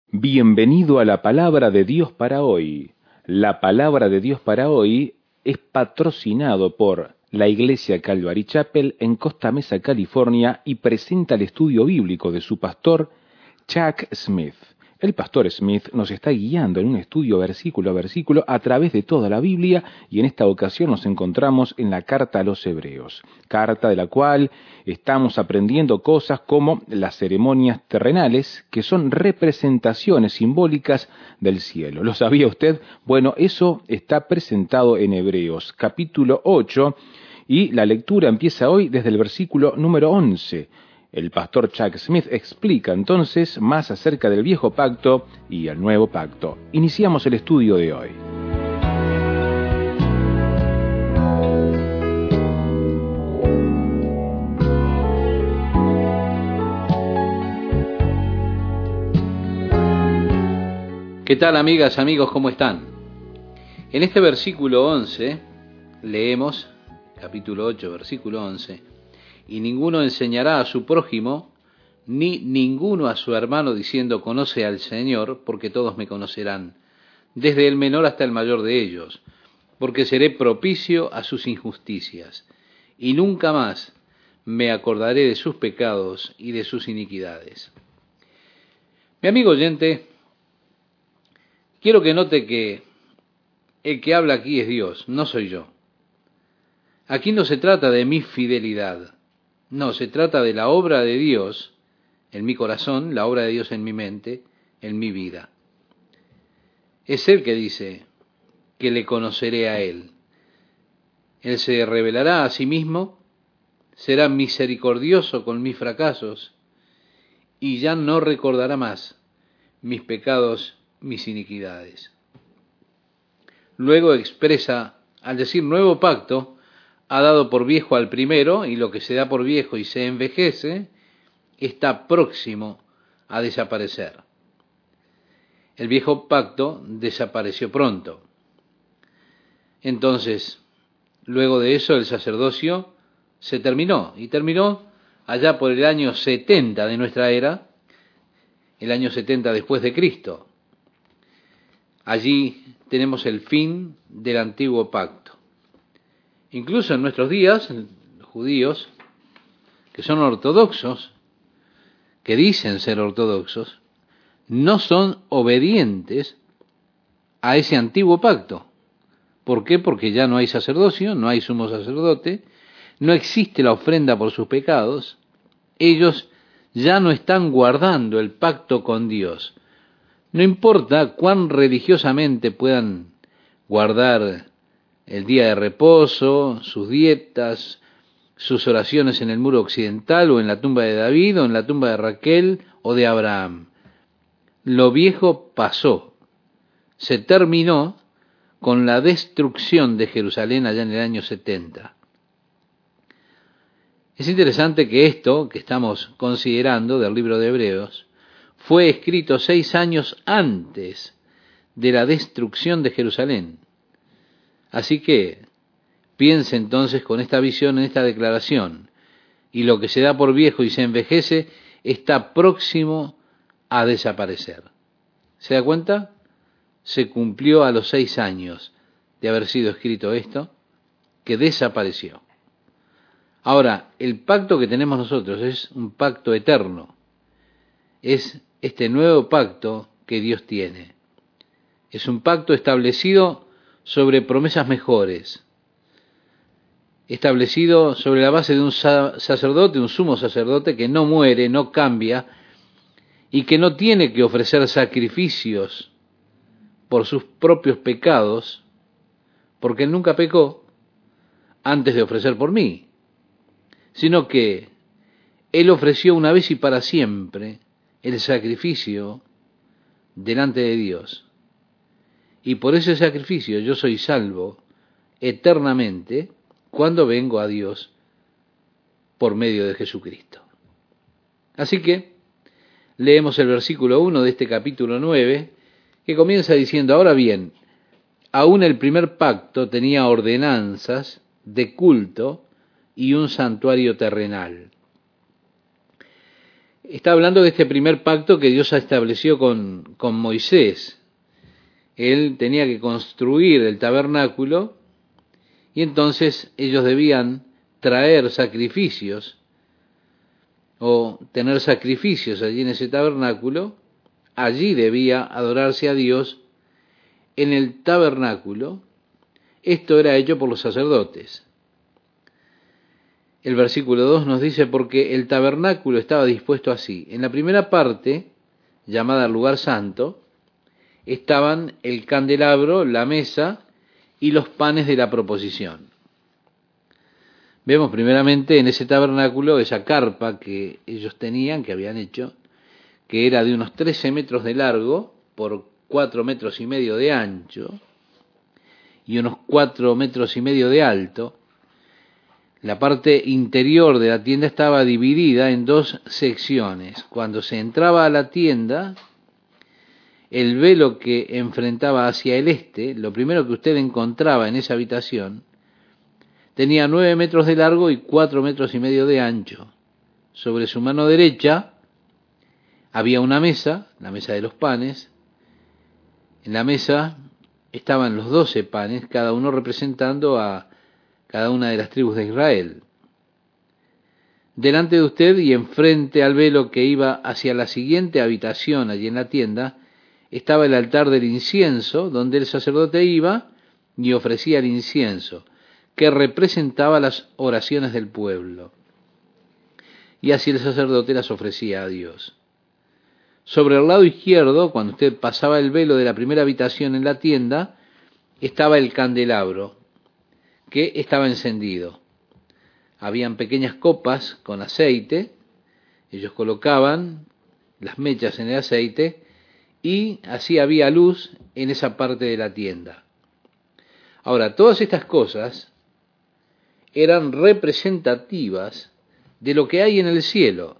Bienvenido a la Palabra de Dios para hoy. La Palabra de Dios para hoy es patrocinado por la Iglesia Calvary Chapel en Costa Mesa, California, y presenta el estudio bíblico de su pastor, Chuck Smith. El pastor Smith nos está guiando en un estudio versículo a versículo a través de toda la Biblia, y en esta ocasión nos encontramos en la carta a los Hebreos, carta de la cual estamos aprendiendo cosas como las ceremonias terrenales, que son representaciones simbólicas del cielo. ¿Lo sabía usted? Bueno, eso está presentado en Hebreos, capítulo 8, y la lectura empieza hoy desde el versículo número 11. El pastor Chuck Smith explica entonces más acerca del viejo pacto y el nuevo pacto. Iniciamos el estudio de hoy. ¿Qué tal, amigas, amigos? ¿Cómo están? En este versículo 11 leemos, capítulo 8, versículo 11, y ninguno enseñará a su prójimo, ni ninguno a su hermano, diciendo, conoce al Señor, porque todos me conocerán, desde el menor hasta el mayor de ellos, porque seré propicio a sus injusticias, y nunca más me acordaré de sus pecados y de sus iniquidades. Mi amigo oyente, quiero que note que el que habla aquí es Dios, no soy yo. Aquí no se trata de mi fidelidad, no, se trata de la obra de Dios en mi corazón, la obra de Dios en mi mente, en mi vida. Es Él que dice que le conoceré a Él. Él se revelará a sí mismo, será misericordioso con mis fracasos y ya no recordará más mis pecados, mis iniquidades. Luego expresa, al decir nuevo pacto, ha dado por viejo al primero, y lo que se da por viejo y se envejece, está próximo a desaparecer. El viejo pacto desapareció pronto. Entonces, luego de eso, el sacerdocio se terminó, y terminó allá por el año 70 de nuestra era, el año 70 después de Cristo. Allí tenemos el fin del antiguo pacto. Incluso en nuestros días, los judíos, que son ortodoxos, que dicen ser ortodoxos, no son obedientes a ese antiguo pacto. ¿Por qué? Porque ya no hay sacerdocio, no hay sumo sacerdote, no existe la ofrenda por sus pecados, ellos ya no están guardando el pacto con Dios. No importa cuán religiosamente puedan guardar el día de reposo, sus dietas, sus oraciones en el muro occidental, o en la tumba de David, o en la tumba de Raquel, o de Abraham. Lo viejo pasó, se terminó con la destrucción de Jerusalén allá en el año 70. Es interesante que esto que estamos considerando del libro de Hebreos fue escrito 6 años antes de la destrucción de Jerusalén. Así que piense entonces con esta visión en esta declaración, y lo que se da por viejo y se envejece está próximo a desaparecer. ¿Se da cuenta? Se cumplió a los 6 años de haber sido escrito esto, que desapareció. Ahora, el pacto que tenemos nosotros es un pacto eterno. Es este nuevo pacto que Dios tiene. Es un pacto establecido sobre promesas mejores, establecido sobre la base de un sacerdote, un sumo sacerdote que no muere, no cambia, y que no tiene que ofrecer sacrificios por sus propios pecados, porque Él nunca pecó antes de ofrecer por mí, sino que Él ofreció una vez y para siempre el sacrificio delante de Dios. Y por ese sacrificio yo soy salvo eternamente cuando vengo a Dios por medio de Jesucristo. Así que leemos el versículo 1 de este capítulo 9, que comienza diciendo, ahora bien, aún el primer pacto tenía ordenanzas de culto y un santuario terrenal. Está hablando de este primer pacto que Dios estableció con Moisés. Él tenía que construir el tabernáculo y entonces ellos debían traer sacrificios o tener sacrificios allí en ese tabernáculo. Allí debía adorarse a Dios en el tabernáculo. Esto era hecho por los sacerdotes. El versículo 2 nos dice, porque el tabernáculo estaba dispuesto así. En la primera parte, llamada lugar santo, estaban el candelabro, la mesa y los panes de la proposición. Vemos primeramente en ese tabernáculo esa carpa que ellos tenían, que habían hecho, que era de unos 13 metros de largo por 4 metros y medio de ancho y unos 4 metros y medio de alto. La parte interior de la tienda estaba dividida en dos secciones. Cuando se entraba a la tienda, el velo que enfrentaba hacia el este, lo primero que usted encontraba en esa habitación, tenía 9 metros de largo y 4 metros y medio de ancho. Sobre su mano derecha había una mesa, la mesa de los panes. En la mesa estaban los 12 panes, cada uno representando a cada una de las tribus de Israel. Delante de usted y enfrente al velo que iba hacia la siguiente habitación allí en la tienda, estaba el altar del incienso, donde el sacerdote iba y ofrecía el incienso, que representaba las oraciones del pueblo. Y así el sacerdote las ofrecía a Dios. Sobre el lado izquierdo, cuando usted pasaba el velo de la primera habitación en la tienda, estaba el candelabro, que estaba encendido. Habían pequeñas copas con aceite, ellos colocaban las mechas en el aceite y así había luz en esa parte de la tienda. Ahora, todas estas cosas eran representativas de lo que hay en el cielo.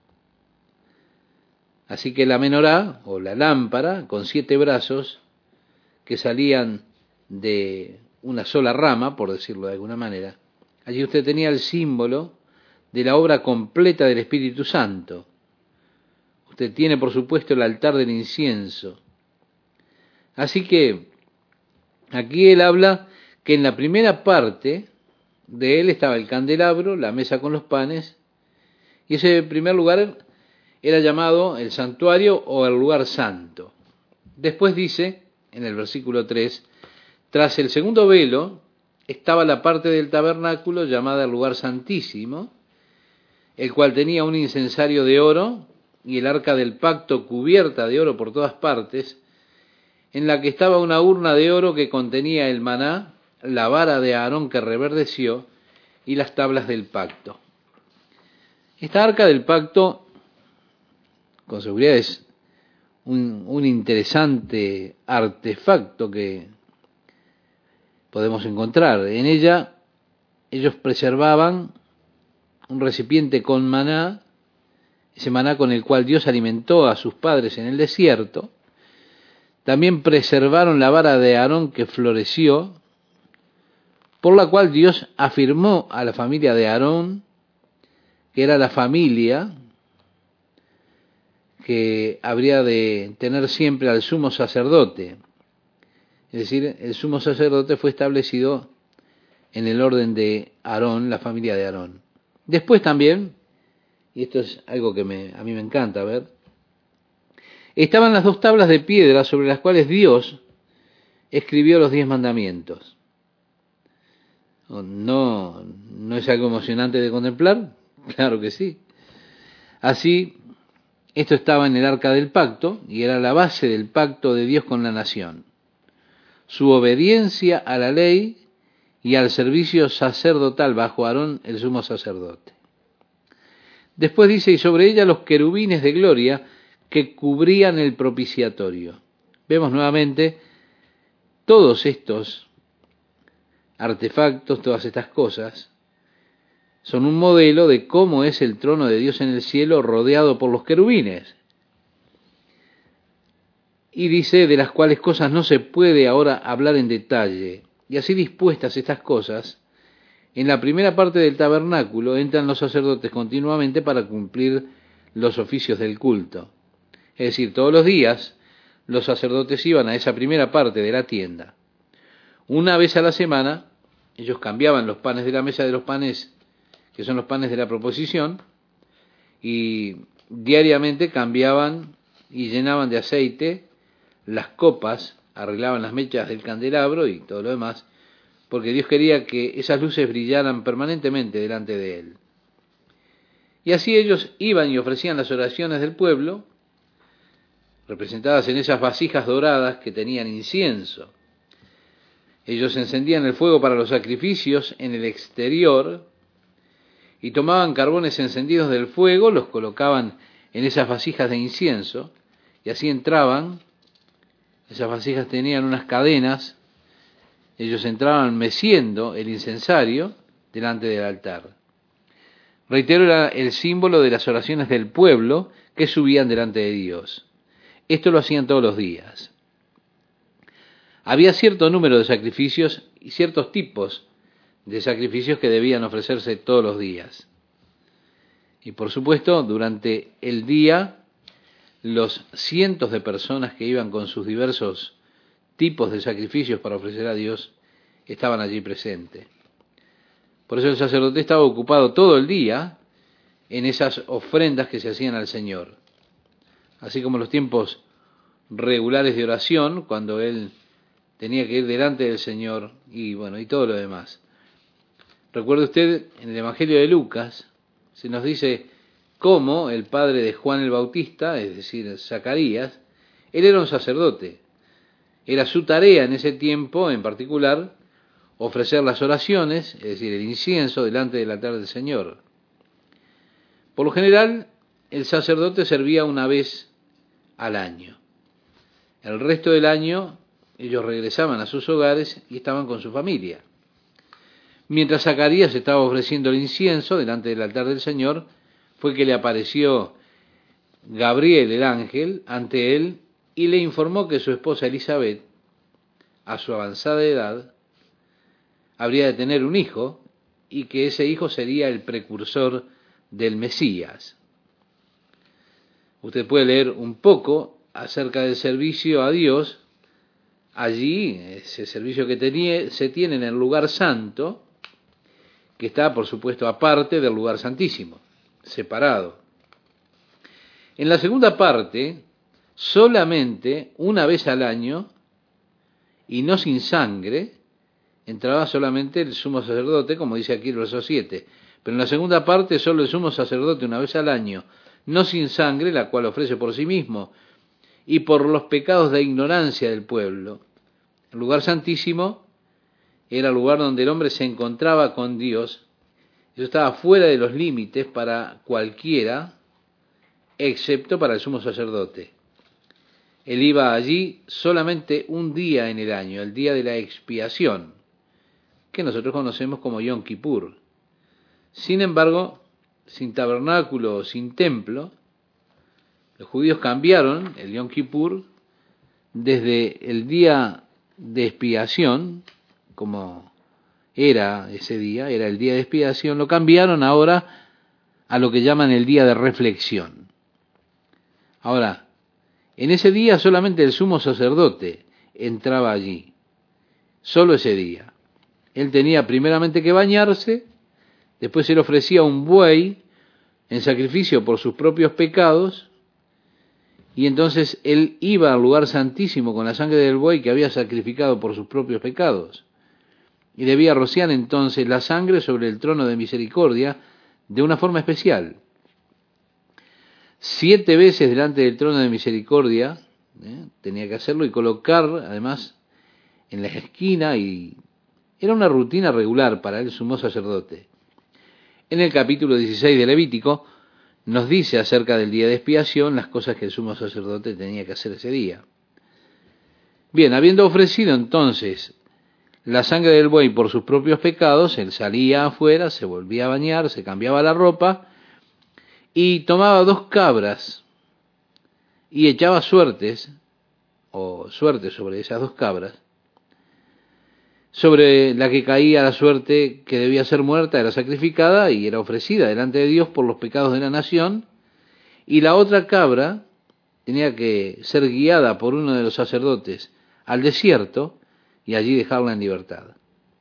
Así que la menorá, o la lámpara, con 7 brazos que salían de una sola rama, por decirlo de alguna manera, allí usted tenía el símbolo de la obra completa del Espíritu Santo. Usted tiene, por supuesto, el altar del incienso. Así que aquí él habla que en la primera parte de él estaba el candelabro, la mesa con los panes, y ese primer lugar era llamado el santuario o el lugar santo. Después dice, en el versículo 3, tras el segundo velo estaba la parte del tabernáculo llamada el lugar santísimo, el cual tenía un incensario de oro y el arca del pacto cubierta de oro por todas partes, en la que estaba una urna de oro que contenía el maná, la vara de Aarón que reverdeció y las tablas del pacto. Esta arca del pacto, con seguridad, es un interesante artefacto que podemos encontrar. En ella ellos preservaban un recipiente con maná, ese maná con el cual Dios alimentó a sus padres en el desierto. También preservaron la vara de Aarón que floreció, por la cual Dios afirmó a la familia de Aarón, que era la familia que habría de tener siempre al sumo sacerdote. Es decir, el sumo sacerdote fue establecido en el orden de Aarón, la familia de Aarón. Después también, y esto es algo que a mí me encanta ver, estaban las 2 tablas de piedra sobre las cuales Dios escribió los 10 mandamientos. ¿No es algo emocionante de contemplar? Claro que sí. Así, esto estaba en el arca del pacto y era la base del pacto de Dios con la nación. Su obediencia a la ley y al servicio sacerdotal bajo Aarón, el sumo sacerdote. Después dice, y sobre ella los querubines de gloria que cubrían el propiciatorio. Vemos nuevamente todos estos artefactos, todas estas cosas, son un modelo de cómo es el trono de Dios en el cielo rodeado por los querubines. Y dice, de las cuales cosas no se puede ahora hablar en detalle. Y así dispuestas estas cosas, en la primera parte del tabernáculo entran los sacerdotes continuamente para cumplir los oficios del culto. Es decir, todos los días los sacerdotes iban a esa primera parte de la tienda. Una vez a la semana, ellos cambiaban los panes de la mesa de los panes, que son los panes de la proposición, y diariamente cambiaban y llenaban de aceite las copas, arreglaban las mechas del candelabro y todo lo demás, porque Dios quería que esas luces brillaran permanentemente delante de Él. Y así ellos iban y ofrecían las oraciones del pueblo, representadas en esas vasijas doradas que tenían incienso. Ellos encendían el fuego para los sacrificios en el exterior y tomaban carbones encendidos del fuego, los colocaban en esas vasijas de incienso y así entraban. Esas vasijas tenían unas cadenas, ellos entraban meciendo el incensario delante del altar. Reitero, era el símbolo de las oraciones del pueblo que subían delante de Dios. Esto lo hacían todos los días. Había cierto número de sacrificios y ciertos tipos de sacrificios que debían ofrecerse todos los días. Y por supuesto, durante el día, los cientos de personas que iban con sus diversos tipos de sacrificios para ofrecer a Dios estaban allí presentes. Por eso el sacerdote estaba ocupado todo el día en esas ofrendas que se hacían al Señor. Así como los tiempos regulares de oración, cuando él tenía que ir delante del Señor y todo lo demás. Recuerde usted, en el Evangelio de Lucas se nos dice cómo el padre de Juan el Bautista, es decir, Zacarías, él era un sacerdote. Era su tarea en ese tiempo en particular ofrecer las oraciones, es decir, el incienso delante del altar del Señor. Por lo general, el sacerdote servía una vez al año. El resto del año ellos regresaban a sus hogares y estaban con su familia. Mientras Zacarías estaba ofreciendo el incienso delante del altar del Señor, fue que le apareció Gabriel, el ángel, ante él y le informó que su esposa Elizabeth, a su avanzada edad, habría de tener un hijo y que ese hijo sería el precursor del Mesías. Usted puede leer un poco acerca del servicio a Dios allí, ese servicio que se tiene en el lugar santo, que está, por supuesto, aparte del lugar santísimo, separado. En la segunda parte, solamente una vez al año, y no sin sangre, entraba solamente el sumo sacerdote, como dice aquí el verso 7. Pero en la segunda parte, solo el sumo sacerdote una vez al año, no sin sangre, la cual ofrece por sí mismo, y por los pecados de ignorancia del pueblo. El lugar santísimo era el lugar donde el hombre se encontraba con Dios. Eso estaba fuera de los límites para cualquiera, excepto para el sumo sacerdote. Él iba allí solamente un día en el año, el día de la expiación, que nosotros conocemos como Yom Kippur. Sin embargo, sin tabernáculo, sin templo, los judíos cambiaron el Yom Kippur desde el día de expiación, como era ese día, era el día de expiación, lo cambiaron ahora a lo que llaman el día de reflexión. Ahora, en ese día solamente el sumo sacerdote entraba allí, solo ese día. Él tenía primeramente que bañarse, después él ofrecía un buey en sacrificio por sus propios pecados, y entonces él iba al lugar santísimo con la sangre del buey que había sacrificado por sus propios pecados, y debía rociar entonces la sangre sobre el trono de misericordia de una forma especial. 7 veces delante del trono de misericordia tenía que hacerlo y colocar además en la esquina, y era una rutina regular para el sumo sacerdote. En el capítulo 16 de Levítico nos dice acerca del día de expiación las cosas que el sumo sacerdote tenía que hacer ese día. Bien, habiendo ofrecido entonces la sangre del buey por sus propios pecados, él salía afuera, se volvía a bañar, se cambiaba la ropa y tomaba 2 cabras y echaba suertes sobre esas 2 cabras. Sobre la que caía la suerte que debía ser muerta era sacrificada y era ofrecida delante de Dios por los pecados de la nación, y la otra cabra tenía que ser guiada por uno de los sacerdotes al desierto y allí dejarla en libertad.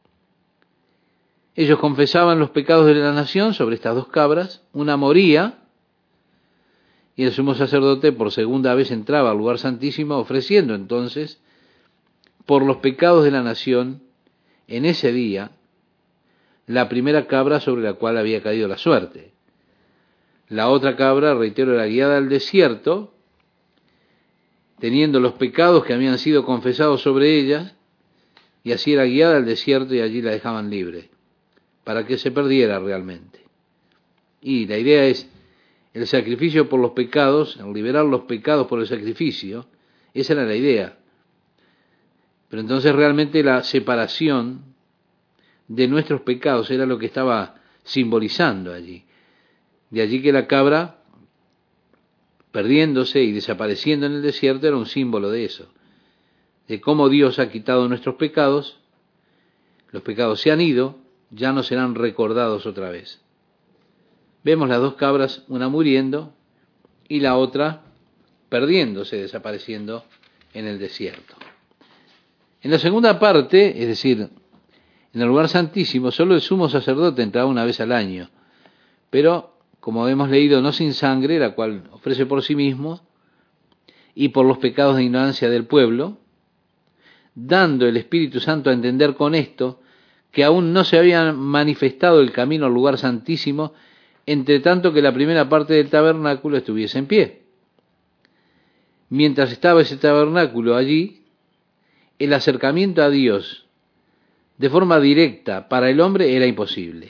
Ellos confesaban los pecados de la nación sobre estas dos cabras, una moría, y el sumo sacerdote por segunda vez entraba al lugar santísimo, ofreciendo entonces por los pecados de la nación en ese día la primera cabra sobre la cual había caído la suerte. La otra cabra, reitero, era guiada al desierto, teniendo los pecados que habían sido confesados sobre ella, y así era guiada al desierto y allí la dejaban libre, para que se perdiera realmente. Y la idea es el sacrificio por los pecados, el liberar los pecados por el sacrificio, esa era la idea. Pero entonces realmente la separación de nuestros pecados era lo que estaba simbolizando allí. De allí que la cabra, perdiéndose y desapareciendo en el desierto, era un símbolo de eso, de cómo Dios ha quitado nuestros pecados, los pecados se han ido, ya no serán recordados otra vez. Vemos las dos cabras, una muriendo y la otra perdiéndose, desapareciendo en el desierto. En la segunda parte, es decir, en el lugar santísimo, solo el sumo sacerdote entraba una vez al año, pero, como hemos leído, no sin sangre, la cual ofrece por sí mismo y por los pecados de ignorancia del pueblo, dando el Espíritu Santo a entender con esto que aún no se había manifestado el camino al lugar santísimo, entre tanto que la primera parte del tabernáculo estuviese en pie. Mientras estaba ese tabernáculo allí, el acercamiento a Dios de forma directa para el hombre era imposible.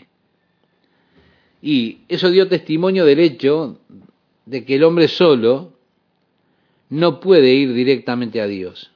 Y eso dio testimonio del hecho de que el hombre solo no puede ir directamente a Dios.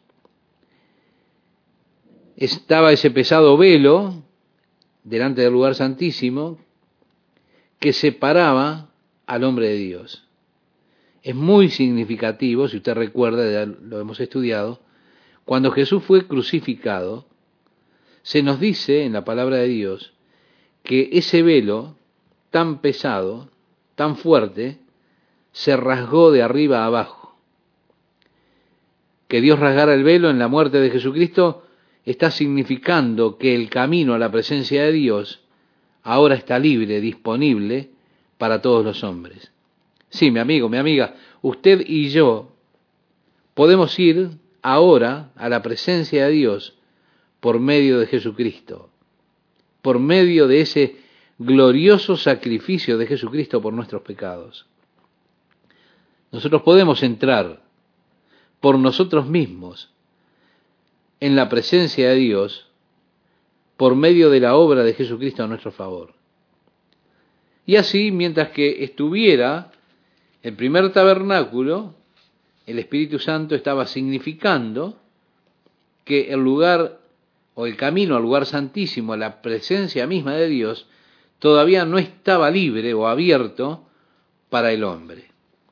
Estaba ese pesado velo delante del lugar santísimo que separaba al hombre de Dios. Es muy significativo, si usted recuerda, ya lo hemos estudiado, cuando Jesús fue crucificado, se nos dice en la palabra de Dios que ese velo tan pesado, tan fuerte, se rasgó de arriba a abajo. Que Dios rasgara el velo en la muerte de Jesucristo está significando que el camino a la presencia de Dios ahora está libre, disponible para todos los hombres. Sí, mi amigo, mi amiga, usted y yo podemos ir ahora a la presencia de Dios por medio de Jesucristo, por medio de ese glorioso sacrificio de Jesucristo por nuestros pecados. Nosotros podemos entrar por nosotros mismos en la presencia de Dios por medio de la obra de Jesucristo a nuestro favor. Y así, mientras que estuviera el primer tabernáculo, el Espíritu Santo estaba significando que el lugar o el camino al lugar santísimo, a la presencia misma de Dios, todavía no estaba libre o abierto para el hombre.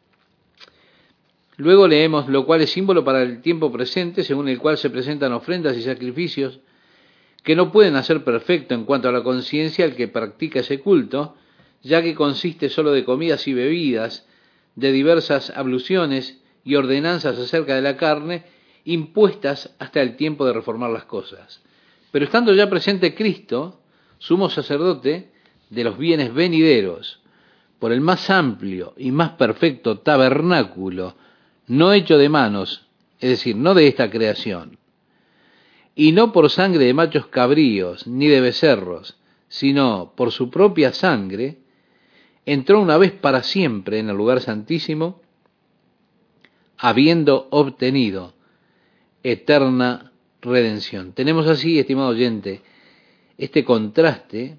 Luego leemos, lo cual es símbolo para el tiempo presente, según el cual se presentan ofrendas y sacrificios que no pueden hacer perfecto en cuanto a la conciencia al que practica ese culto, ya que consiste solo de comidas y bebidas, de diversas abluciones y ordenanzas acerca de la carne, impuestas hasta el tiempo de reformar las cosas. Pero estando ya presente Cristo, sumo sacerdote de los bienes venideros, por el más amplio y más perfecto tabernáculo, no hecho de manos, es decir, no de esta creación, y no por sangre de machos cabríos, ni de becerros, sino por su propia sangre, entró una vez para siempre en el lugar santísimo, habiendo obtenido eterna redención. Tenemos así, estimado oyente, este contraste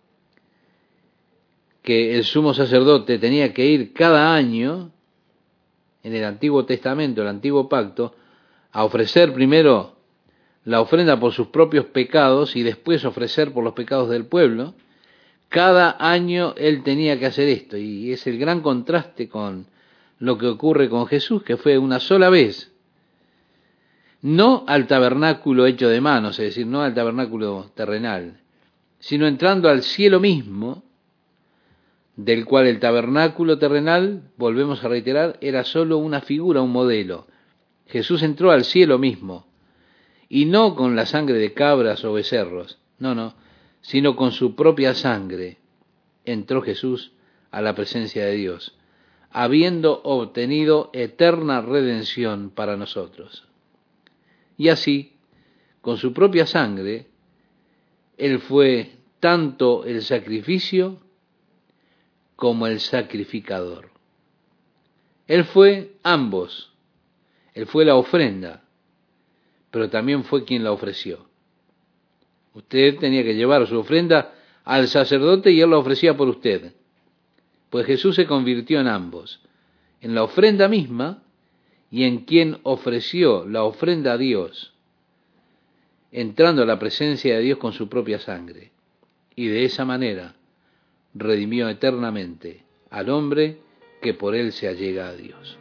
que el sumo sacerdote tenía que ir cada año en el Antiguo Testamento, el Antiguo Pacto, a ofrecer primero la ofrenda por sus propios pecados y después ofrecer por los pecados del pueblo. Cada año él tenía que hacer esto, y es el gran contraste con lo que ocurre con Jesús, que fue una sola vez, no al tabernáculo hecho de manos, es decir, no al tabernáculo terrenal, sino entrando al cielo mismo, del cual el tabernáculo terrenal, volvemos a reiterar, era solo una figura, un modelo. Jesús entró al cielo mismo, y no con la sangre de cabras o becerros, no, sino con su propia sangre. Entró Jesús a la presencia de Dios, habiendo obtenido eterna redención para nosotros. Y así, con su propia sangre, Él fue tanto el sacrificio como el sacrificador. Él fue ambos. Él fue la ofrenda, pero también fue quien la ofreció. Usted tenía que llevar su ofrenda al sacerdote y él la ofrecía por usted. Pues Jesús se convirtió en ambos, en la ofrenda misma y en quien ofreció la ofrenda a Dios, entrando a la presencia de Dios con su propia sangre. Y de esa manera redimió eternamente al hombre que por él se allega a Dios.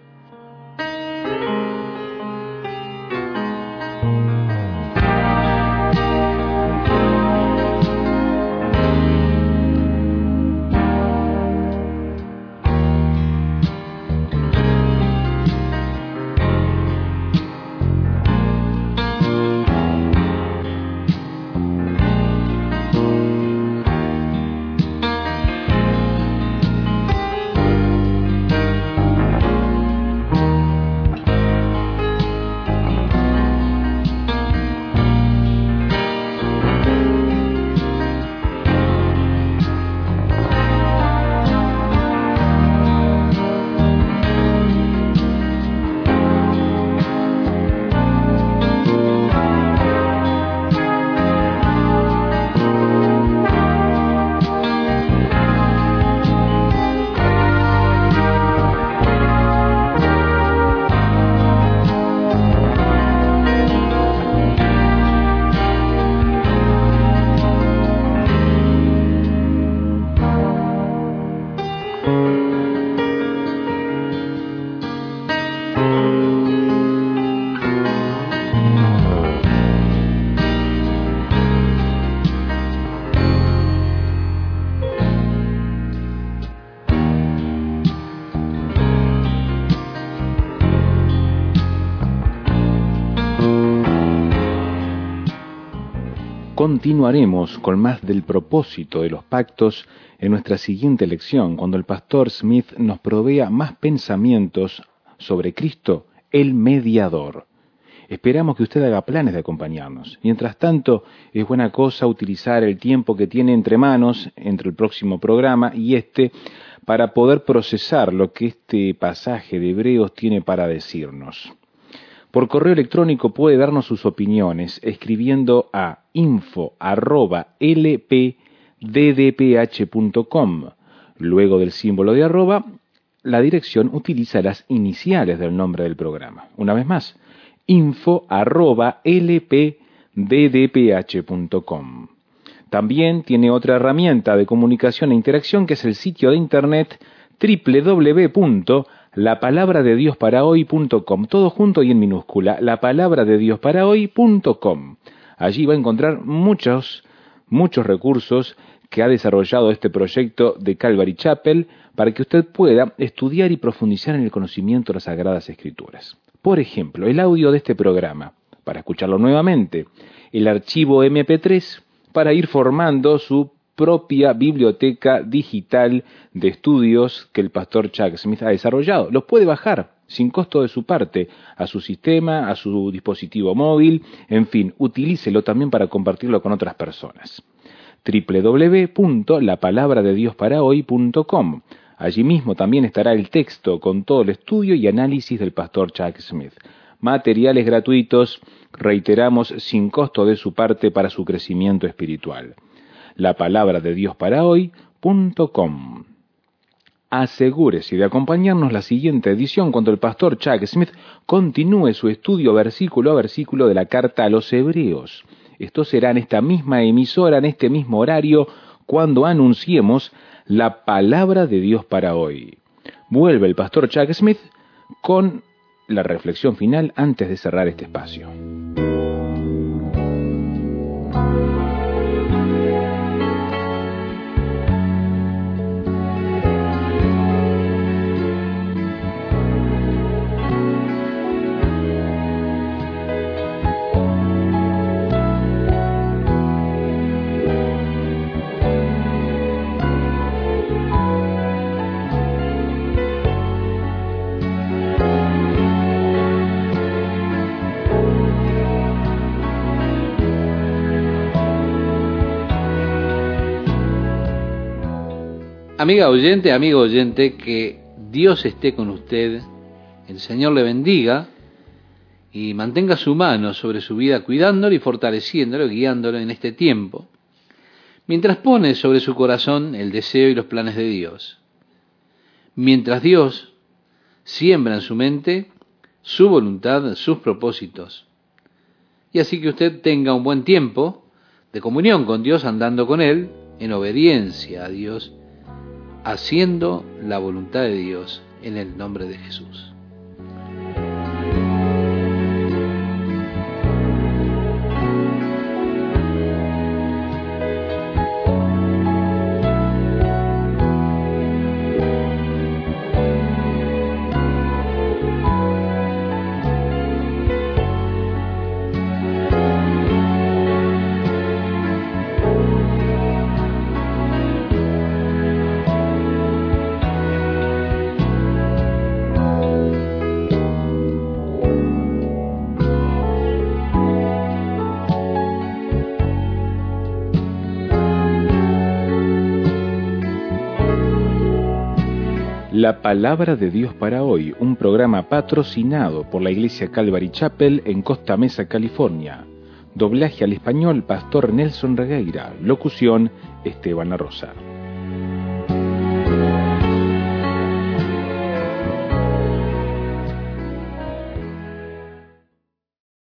Continuaremos con más del propósito de los pactos en nuestra siguiente lección, cuando el pastor Smith nos provea más pensamientos sobre Cristo, el mediador. Esperamos que usted haga planes de acompañarnos. Mientras tanto, es buena cosa utilizar el tiempo que tiene entre manos, entre el próximo programa y para poder procesar lo que este pasaje de Hebreos tiene para decirnos. Por correo electrónico puede darnos sus opiniones escribiendo a info@lpddph.com. Luego del símbolo de arroba, la dirección utiliza las iniciales del nombre del programa. Una vez más, info@lpddph.com. También tiene otra herramienta de comunicación e interacción que es el sitio de internet www.lapalabradediosParaHoy.com, todo junto y en minúscula, lapalabradediosParaHoy.com. Allí va a encontrar muchos recursos que ha desarrollado este proyecto de Calvary Chapel para que usted pueda estudiar y profundizar en el conocimiento de las Sagradas Escrituras. Por ejemplo, el audio de este programa, para escucharlo nuevamente, el archivo MP3, para ir formando su propia biblioteca digital de estudios que el pastor Chuck Smith ha desarrollado. Los puede bajar sin costo de su parte a su sistema, a su dispositivo móvil, en fin, utilícelo también para compartirlo con otras personas. www.lapalabradediosParaHoy.com. Allí mismo también estará el texto con todo el estudio y análisis del pastor Chuck Smith. Materiales gratuitos, reiteramos, sin costo de su parte para su crecimiento espiritual. lapalabradediosParaHoy.com. Asegúrese de acompañarnos la siguiente edición cuando el pastor Chuck Smith continúe su estudio versículo a versículo de la carta a los Hebreos. Esto será en esta misma emisora, en este mismo horario, cuando anunciemos la palabra de Dios para hoy. Vuelve el pastor Chuck Smith con la reflexión final antes de cerrar este espacio. Amiga oyente, amigo oyente, que Dios esté con usted, el Señor le bendiga y mantenga su mano sobre su vida, cuidándolo y fortaleciéndolo, guiándolo en este tiempo, mientras pone sobre su corazón el deseo y los planes de Dios. Mientras Dios siembra en su mente su voluntad, sus propósitos. Y así que usted tenga un buen tiempo de comunión con Dios, andando con Él, en obediencia a Dios, haciendo la voluntad de Dios en el nombre de Jesús. La Palabra de Dios para hoy, un programa patrocinado por la Iglesia Calvary Chapel en Costa Mesa, California. Doblaje al español, Pastor Nelson Regueira. Locución, Esteban La Rosa.